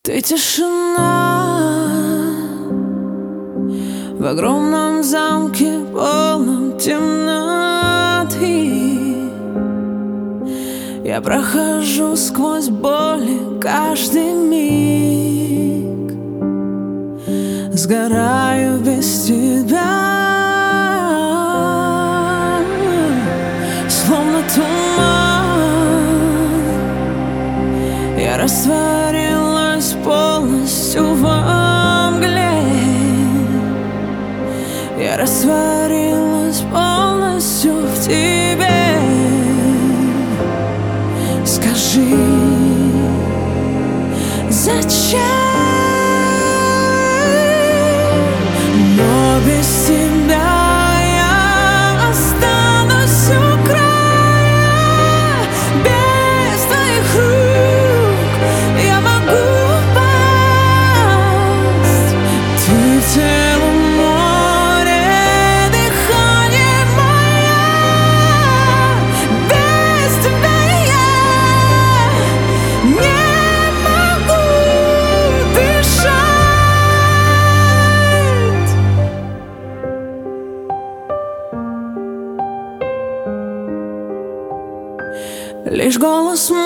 Ты тишина в огромном замке, полном темноты. Я прохожу сквозь боли каждый миг, сгораю без тебя, словно туман. Я растворилась полностью во мгле. Я растворилась полностью в тебе. Скажи, зачем? Но без тебя я останусь у края. Без твоих рук я могу упасть. Ты в целом море, дыхание мое. Без тебя я не могу дышать. Лишь голос